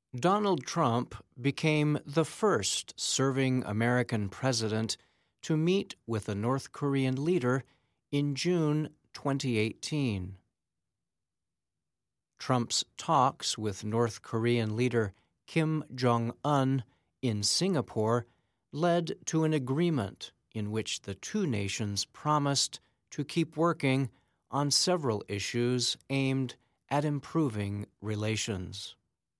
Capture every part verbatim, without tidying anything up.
Donald Trump became the first serving American president to meet with a North Korean leader in June twenty eighteen. Trump's talks with North Korean leader Kim Jong-un in Singapore led to an agreement in which the two nations promised to keep working on several issues aimed at improving relations.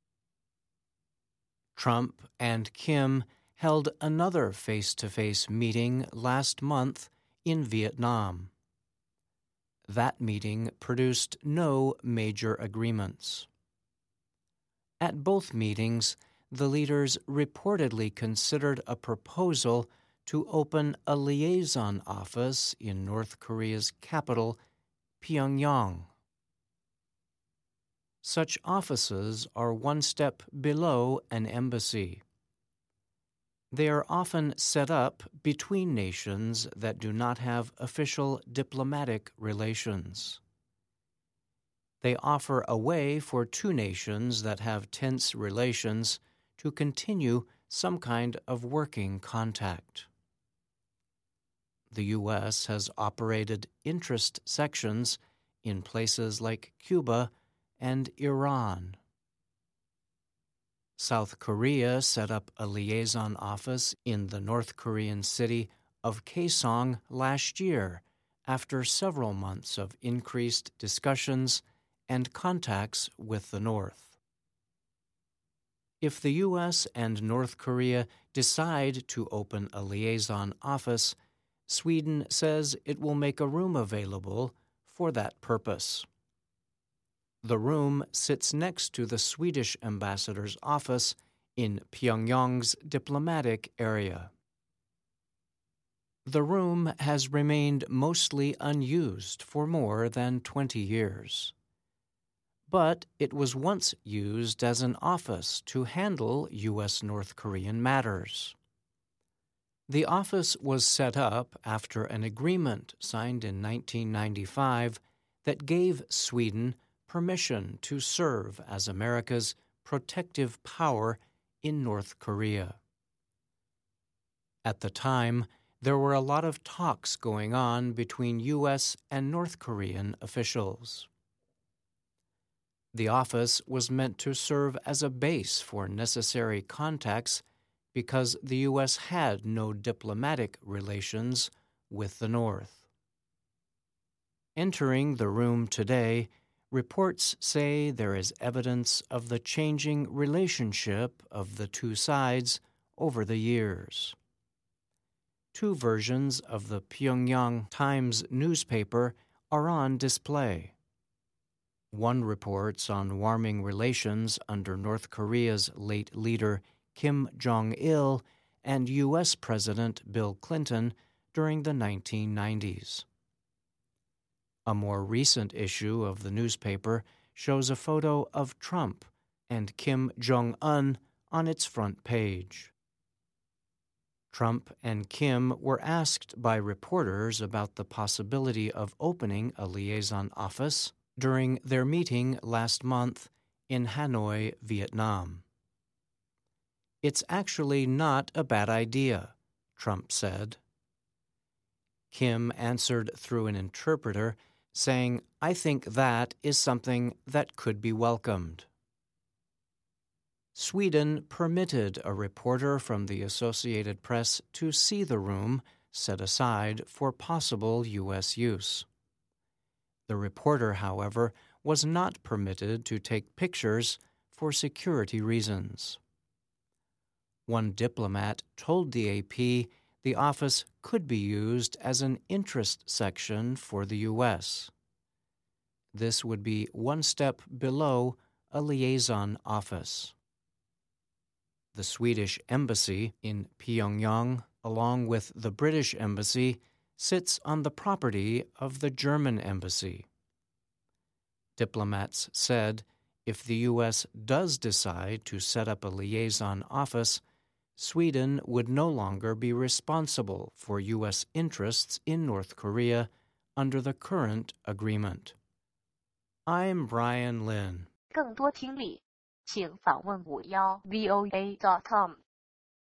Trump and Kim held another face-to-face meeting last month in Vietnam. That meeting produced no major agreements. At both meetings, the leaders reportedly considered a proposal to open a liaison office in North Korea's capital, Pyongyang. Such offices are one step below an embassy. They are often set up between nations that do not have official diplomatic relations. They offer a way for two nations that have tense relations to continue some kind of working contact. The U S has operated interest sections in places like Cuba and Iran. South Korea set up a liaison office in the North Korean city of Kaesong last year after several months of increased discussions and contacts with the North. If the U S and North Korea decide to open a liaison office, Sweden says it will make a room available for that purpose. The room sits next to the Swedish ambassador's office in Pyongyang's diplomatic area. The room has remained mostly unused for more than twenty years. But it was once used as an office to handle U S North Korean matters. The office was set up after an agreement signed in nineteen ninety-five that gave Sweden permission to serve as America's protective power in North Korea. At the time, there were a lot of talks going on between U S and North Korean officials. The office was meant to serve as a base for necessary contacts because the U S had no diplomatic relations with the North. Entering the room today, reports say there is evidence of the changing relationship of the two sides over the years. Two versions of the Pyongyang Times newspaper are on display. One reports on warming relations under North Korea's late leader Kim Jong-il and U S President Bill Clinton during the nineteen nineties. A more recent issue of the newspaper shows a photo of Trump and Kim Jong-un on its front page. Trump and Kim were asked by reporters about the possibility of opening a liaison office during their meeting last month in Hanoi, Vietnam. "It's actually not a bad idea," Trump said. Kim answered through an interpreter, saying, "I think that is something that could be welcomed." Sweden permitted a reporter from the Associated Press to see the room set aside for possible U S use. The reporter, however, was not permitted to take pictures for security reasons. One diplomat told the A P the office could be used as an interest section for the U S. This would be one step below a liaison office. The Swedish embassy in Pyongyang, along with the British embassy, sits on the property of the German embassy. Diplomats said if the U S does decide to set up a liaison office, Sweden would no longer be responsible for U S interests in North Korea under the current agreement. I'm Brian Lynn. 更多听力请访问五幺 v o a dot com。